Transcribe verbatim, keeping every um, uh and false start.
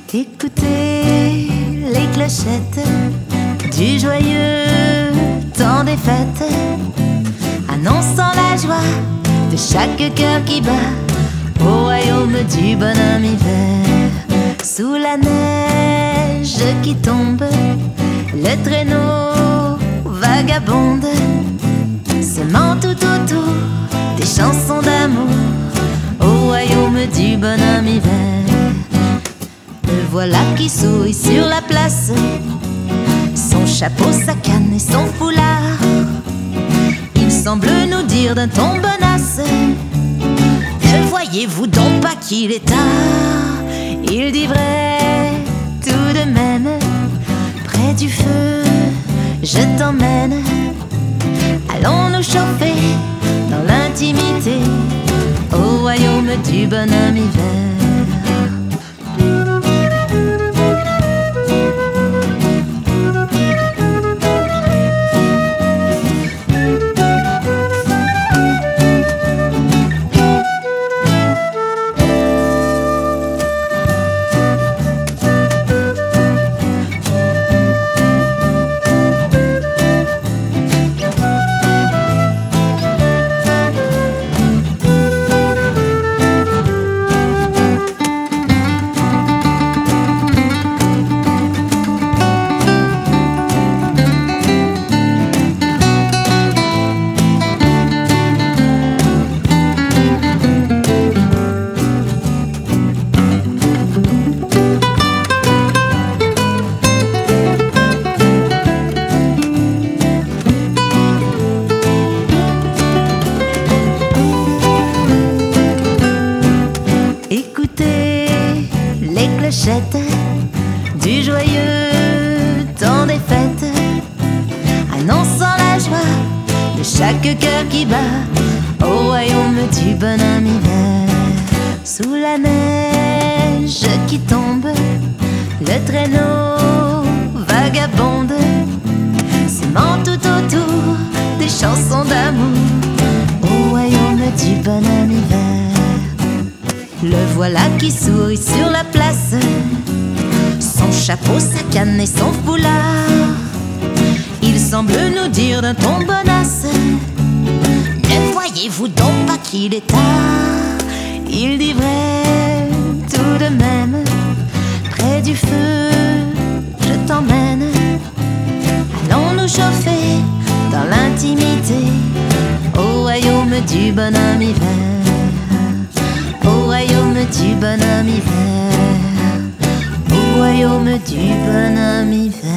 Écoutez les clochettes du joyeux temps des fêtes, annonçant la joie de chaque cœur qui bat au royaume du bonhomme hiver. Sous la neige qui tombe, le traîneau vagabonde, semant tout autour des chansons d'amour au royaume du bonhomme hiver. Le voilà qui sourit sur la place, son chapeau, sa canne et son foulard. Il semble nous dire d'un ton bonasse: ne voyez-vous donc pas qu'il est tard? Il dit vrai tout de même, près du feu je t'emmène. Allons nous chauffer dans l'intimité au royaume du bonhomme hiver. Du joyeux temps des fêtes, annonçant la joie de chaque cœur qui bat au royaume du bonhomme hiver. Sous la neige qui tombe, le traîneau vagabonde, semant tout autour des chansons d'amour au royaume du bonhomme hiver. Le voilà qui sourit sur la place, son chapeau, sa canne et son foulard. Il semble nous dire d'un ton bonasse: ne voyez-vous donc pas qu'il est tard? Il dit vrai tout de même, près du feu je t'emmène. Allons nous chauffer dans l'intimité au royaume du bonhomme hiver. Au royaume du bonhomme hiver, au royaume du bonhomme hiver.